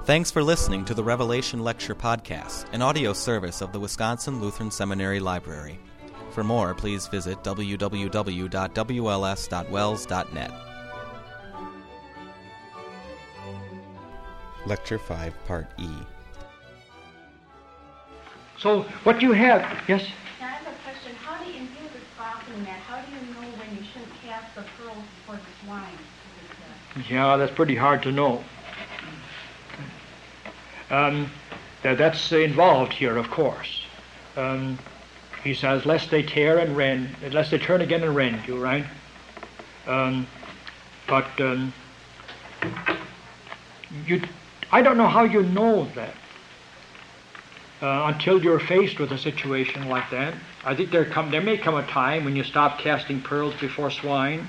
Thanks for listening to the Revelation Lecture Podcast, an audio service of the Wisconsin Lutheran Seminary Library. For more, please visit www.wls.wells.net. Lecture 5, Part E. So, what you have, yes? I have a question. How do you view this boxing match? How do you know when you shouldn't cast the pearls before the swine? Yeah, that's pretty hard to know. That's involved here, of course. He says, lest they tear and rend, lest they turn again and rend you, right? I don't know how you know that until you're faced with a situation like that. I think there may come a time when you stop casting pearls before swine,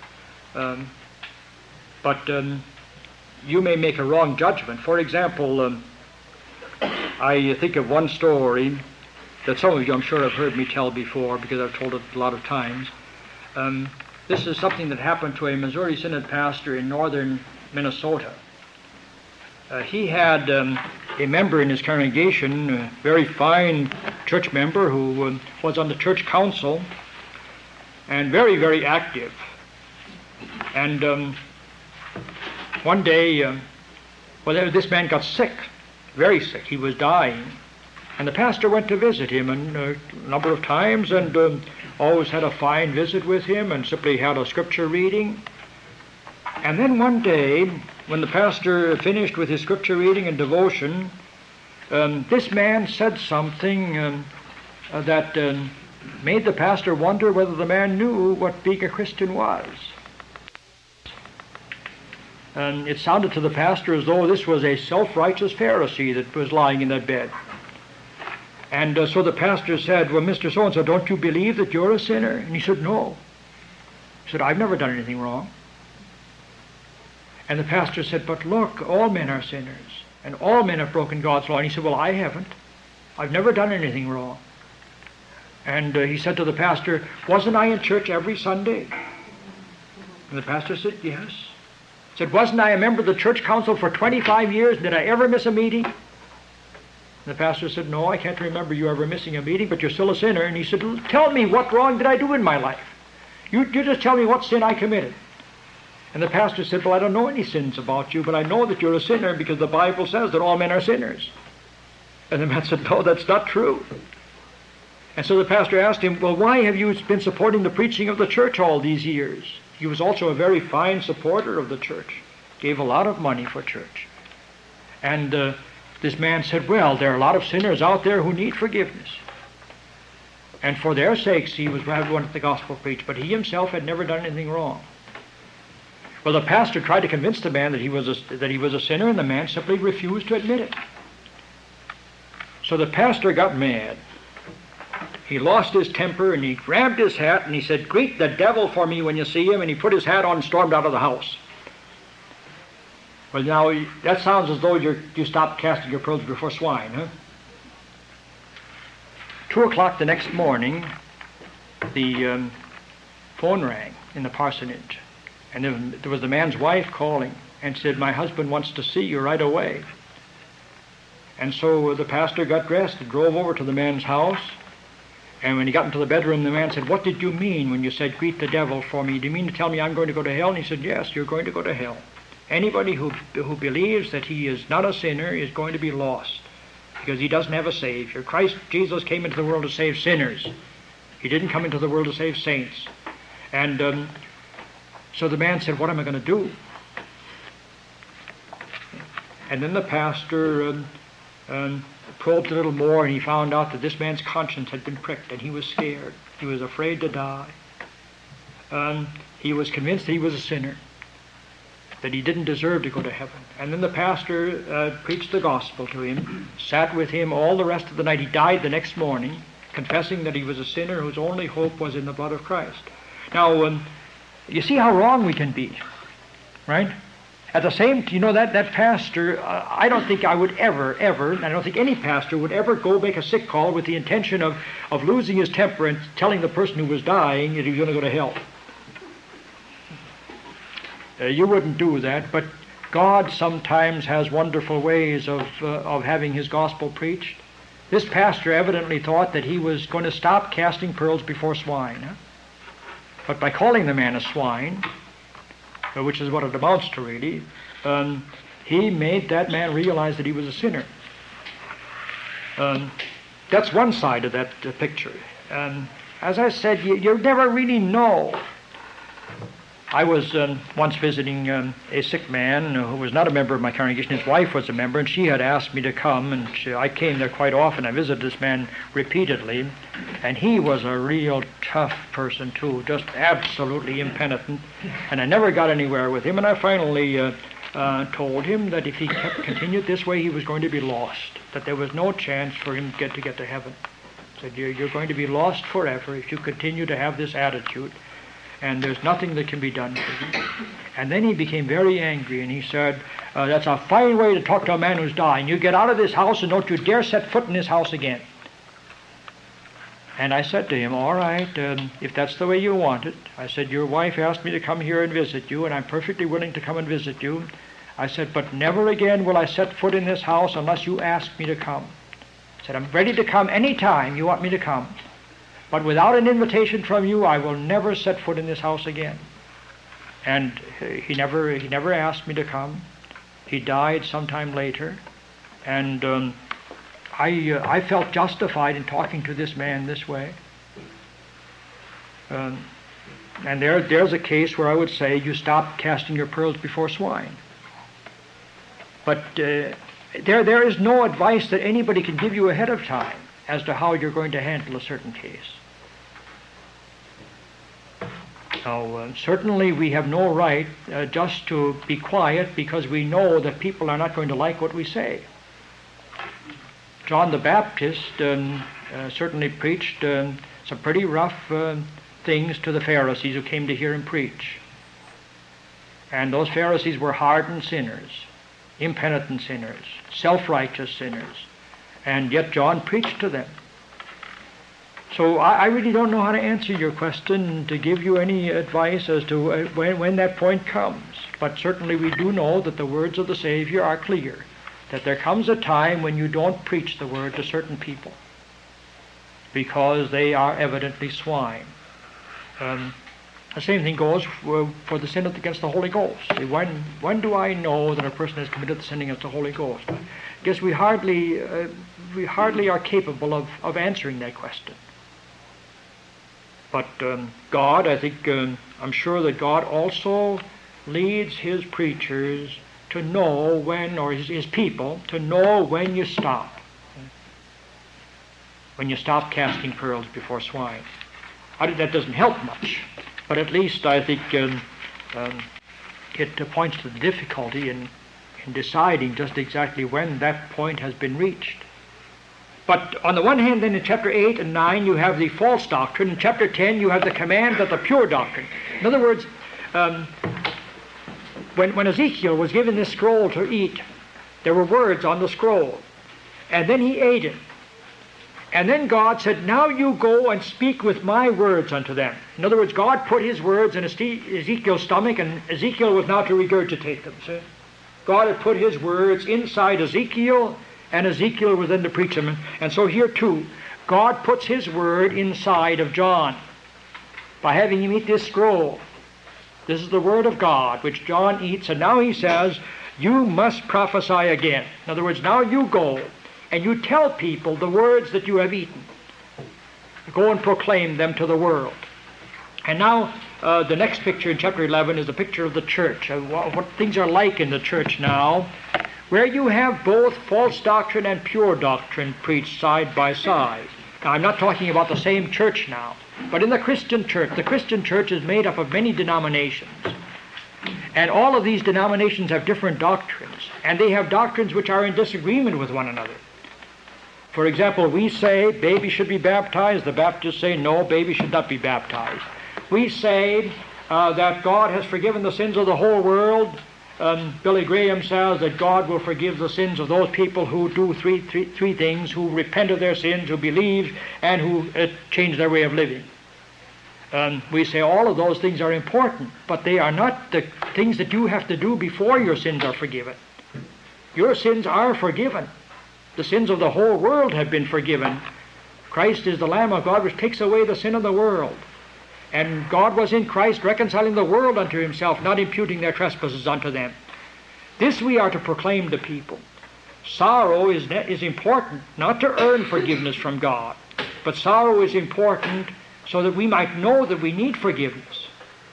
but you may make a wrong judgment. For example, I think of one story that some of you, I'm sure, have heard me tell before because I've told it a lot of times. This is something that happened to a Missouri Synod pastor in northern Minnesota. He had a member in his congregation, a very fine church member who was on the church council and very, very active. And one day, this man got sick, very sick. He was dying. And the pastor went to visit him a number of times and always had a fine visit with him and simply had a scripture reading. And then one day, when the pastor finished with his scripture reading and devotion, this man said something that made the pastor wonder whether the man knew what being a Christian was. And it sounded to the pastor as though this was a self-righteous Pharisee that was lying in that bed. And so the pastor said, well, Mr. So-and-so, don't you believe that you're a sinner? And he said, no. He said, I've never done anything wrong. And the pastor said, but look, all men are sinners, and all men have broken God's law. And he said, well, I haven't. I've never done anything wrong. And he said to the pastor, wasn't I in church every Sunday? And the pastor said, yes. He said, wasn't I a member of the church council for 25 years? Did I ever miss a meeting? And the pastor said, no, I can't remember you ever missing a meeting, but you're still a sinner. And he said, tell me, what wrong did I do in my life? You just tell me what sin I committed. And the pastor said, well, I don't know any sins about you, but I know that you're a sinner because the Bible says that all men are sinners. And the man said, no, that's not true. And so the pastor asked him, well, why have you been supporting the preaching of the church all these years? He was also a very fine supporter of the church, gave a lot of money for church. And this man said, well, there are a lot of sinners out there who need forgiveness. And for their sakes, he was wanted the gospel preached, but he himself had never done anything wrong. Well, the pastor tried to convince the man that he was a sinner, and the man simply refused to admit it. So the pastor got mad. He lost his temper, and he grabbed his hat, and he said, greet the devil for me when you see him, and he put his hat on and stormed out of the house. Well, now, that sounds as though you stopped casting your pearls before swine, huh? 2 o'clock the next morning, the phone rang in the parsonage. And there was the man's wife calling and said, my husband wants to see you right away. And so the pastor got dressed and drove over to the man's house. And when he got into the bedroom, the man said, what did you mean when you said, greet the devil for me? Do you mean to tell me I'm going to go to hell? And he said, yes, you're going to go to hell. Anybody who believes that he is not a sinner is going to be lost because he doesn't have a Savior. Christ Jesus came into the world to save sinners. He didn't come into the world to save saints. And so the man said, what am I going to do? And then the pastor probed a little more, and he found out that this man's conscience had been pricked, and he was scared. He was afraid to die. He was convinced that he was a sinner, that he didn't deserve to go to heaven. And then the pastor preached the gospel to him, sat with him all the rest of the night. He died the next morning, confessing that he was a sinner whose only hope was in the blood of Christ. Now, you see how wrong we can be, right? At the same, that pastor, I don't think I would ever, and I don't think any pastor would ever go make a sick call with the intention of losing his temper and telling the person who was dying that he was going to go to hell. You wouldn't do that, but God sometimes has wonderful ways of having His gospel preached. This pastor evidently thought that he was going to stop casting pearls before swine. But by calling the man a swine, which is what it amounts to really, he made that man realize that he was a sinner. That's one side of that picture. As I said, you never really know. I was once visiting a sick man who was not a member of my congregation. His wife was a member, and she had asked me to come, and I came there quite often. I visited this man repeatedly, and he was a real tough person too, just absolutely impenitent, and I never got anywhere with him, and I finally told him that if he continued this way, he was going to be lost, that there was no chance for him to get to heaven. I said, you're going to be lost forever if you continue to have this attitude, and there's nothing that can be done for you. And then he became very angry, and he said, that's a fine way to talk to a man who's dying. You get out of this house and don't you dare set foot in this house again. And I said to him, all right, if that's the way you want it. I said, your wife asked me to come here and visit you, and I'm perfectly willing to come and visit you. I said, but never again will I set foot in this house unless you ask me to come. I said, I'm ready to come any time you want me to come. But without an invitation from you, I will never set foot in this house again. And he never asked me to come. He died sometime later, and I felt justified in talking to this man this way. And there's a case where I would say you stop casting your pearls before swine. But there is no advice that anybody can give you ahead of time as to how you're going to handle a certain case. Now, certainly we have no right just to be quiet because we know that people are not going to like what we say. John the Baptist certainly preached some pretty rough things to the Pharisees who came to hear him preach. And those Pharisees were hardened sinners, impenitent sinners, self-righteous sinners. And yet John preached to them. So I really don't know how to answer your question, to give you any advice as to when that point comes. But certainly we do know that the words of the Savior are clear, that there comes a time when you don't preach the word to certain people because they are evidently swine. The same thing goes for the sin against the Holy Ghost. When do I know that a person has committed the sin against the Holy Ghost? I guess we hardly are capable of answering that question. But God, I think, I'm sure that God also leads His preachers to know when, or His people, to know when you stop. When you stop casting pearls before swine. That doesn't help much, but at least I think it points to the difficulty in deciding just exactly when that point has been reached. But on the one hand, then in chapter 8 and 9, you have the false doctrine. In chapter 10, you have the command of the pure doctrine. In other words, when Ezekiel was given this scroll to eat, there were words on the scroll. And then he ate it. And then God said, now you go and speak with my words unto them. In other words, God put His words in Ezekiel's stomach, and Ezekiel was now to regurgitate them. See? God had put His words inside Ezekiel, and Ezekiel was then to preach them. And so here too, God puts His word inside of John by having him eat this scroll. This is the word of God, which John eats, and now he says, you must prophesy again. In other words, now you go and you tell people the words that you have eaten. Go and proclaim them to the world. And now the next picture in chapter 11 is the picture of the church, what things are like in the church now, where you have both false doctrine and pure doctrine preached side by side. Now, I'm not talking about the same church now, but in the Christian church is made up of many denominations. And all of these denominations have different doctrines, and they have doctrines which are in disagreement with one another. For example, we say babies should be baptized. The Baptists say no, babies should not be baptized. We say that God has forgiven the sins of the whole world. Billy Graham says that God will forgive the sins of those people who do three things, who repent of their sins, who believe, and who change their way of living. We say all of those things are important, but they are not the things that you have to do before your sins are forgiven. Your sins are forgiven. The sins of the whole world have been forgiven. Christ is the Lamb of God which takes away the sin of the world. And God was in Christ reconciling the world unto himself, not imputing their trespasses unto them. This we are to proclaim to people. Sorrow is important, not to earn forgiveness from God, but sorrow is important so that we might know that we need forgiveness.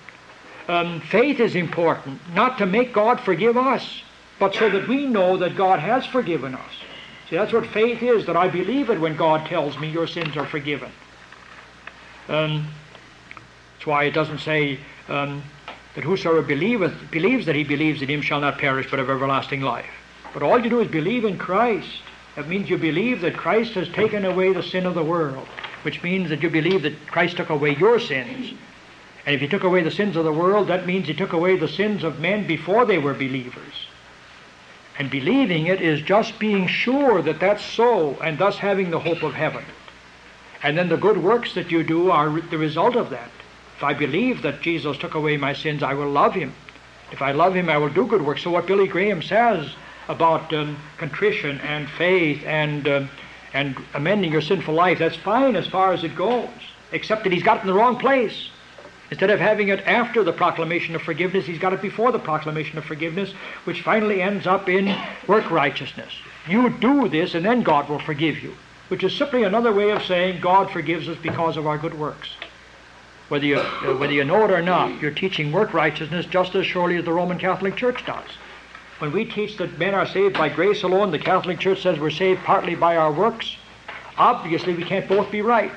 Faith is important, not to make God forgive us, but so that we know that God has forgiven us. See, that's what faith is, that I believe it when God tells me your sins are forgiven. That's why it doesn't say that whosoever believes that he believes in him shall not perish but have everlasting life. But all you do is believe in Christ. That means you believe that Christ has taken away the sin of the world, which means that you believe that Christ took away your sins. And if he took away the sins of the world, that means he took away the sins of men before they were believers. And believing it is just being sure that that's so, and thus having the hope of heaven. And then the good works that you do are the result of that. If I believe that Jesus took away my sins, I will love him. If I love him, I will do good works. So what Billy Graham says about contrition and faith and amending your sinful life, that's fine as far as it goes, except that he's got it in the wrong place. Instead of having it after the proclamation of forgiveness, he's got it before the proclamation of forgiveness, which finally ends up in work righteousness. You do this and then God will forgive you, which is simply another way of saying God forgives us because of our good works. Whether you know it or not, you're teaching work righteousness just as surely as the Roman Catholic Church does. When we teach that men are saved by grace alone, the Catholic Church says we're saved partly by our works. Obviously, we can't both be right.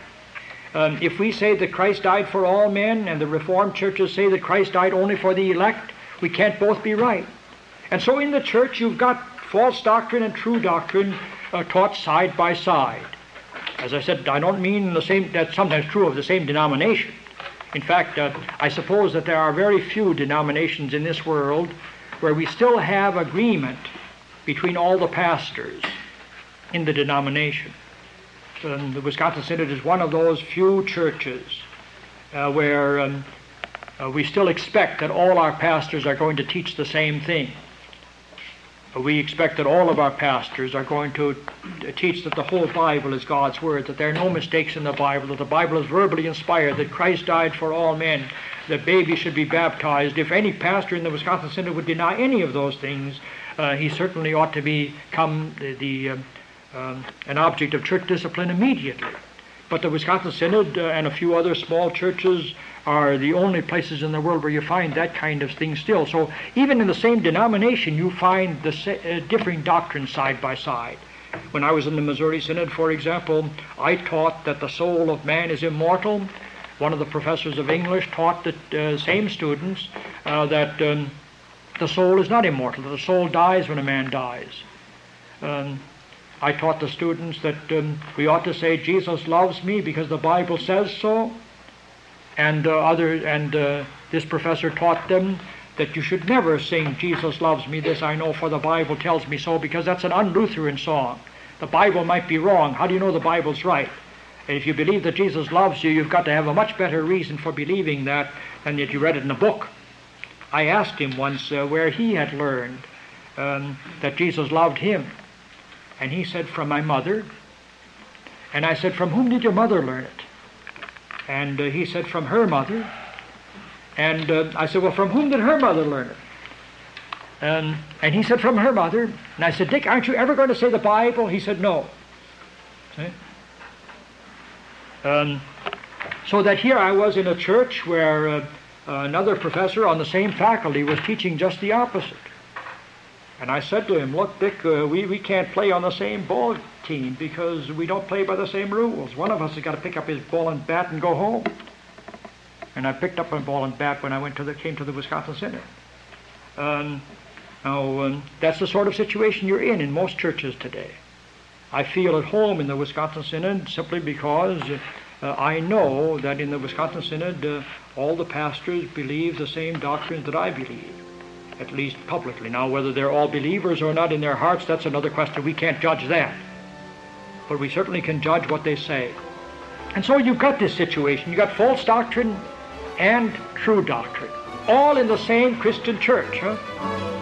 If we say that Christ died for all men, and the Reformed churches say that Christ died only for the elect, we can't both be right. And so in the church, you've got false doctrine and true doctrine taught side by side. As I said, I don't mean the same. That's sometimes true of the same denomination. In fact, I suppose that there are very few denominations in this world where we still have agreement between all the pastors in the denomination. The Wisconsin Synod is one of those few churches where we still expect that all our pastors are going to teach the same thing. We expect that all of our pastors are going to teach that the whole Bible is God's Word, that there are no mistakes in the Bible, that the Bible is verbally inspired, that Christ died for all men, that babies should be baptized. If any pastor in the Wisconsin Synod would deny any of those things, he certainly ought to become an object of church discipline immediately. But the Wisconsin Synod and a few other small churches are the only places in the world where you find that kind of thing still. So even in the same denomination, you find the differing doctrines side by side. When I was in the Missouri Synod, for example, I taught that the soul of man is immortal. One of the professors of English taught the same students that the soul is not immortal, that the soul dies when a man dies. I taught the students that we ought to say, Jesus loves me because the Bible says so. And this professor taught them that you should never sing, Jesus loves me, this I know, for the Bible tells me so, because that's an un-Lutheran song. The Bible might be wrong. How do you know the Bible's right? And if you believe that Jesus loves you, you've got to have a much better reason for believing that than that you read it in a book. I asked him once where he had learned that Jesus loved him. And he said, from my mother. And I said, from whom did your mother learn it? And he said, from her mother. And I said, well, from whom did her mother learn it? And he said, from her mother. And I said, Dick, aren't you ever going to say the Bible? He said, no. See? So that here I was in a church where another professor on the same faculty was teaching just the opposite. And I said to him, look, Dick, we can't play on the same ball team because we don't play by the same rules. One of us has got to pick up his ball and bat and go home. And I picked up my ball and bat when I came to the Wisconsin Synod. Now, that's the sort of situation you're in most churches today. I feel at home in the Wisconsin Synod simply because I know that in the Wisconsin Synod all the pastors believe the same doctrines that I believe, at least publicly. Now, whether they're all believers or not in their hearts, that's another question. We can't judge that. But we certainly can judge what they say. And so you've got this situation. You've got false doctrine and true doctrine, all in the same Christian church. Huh?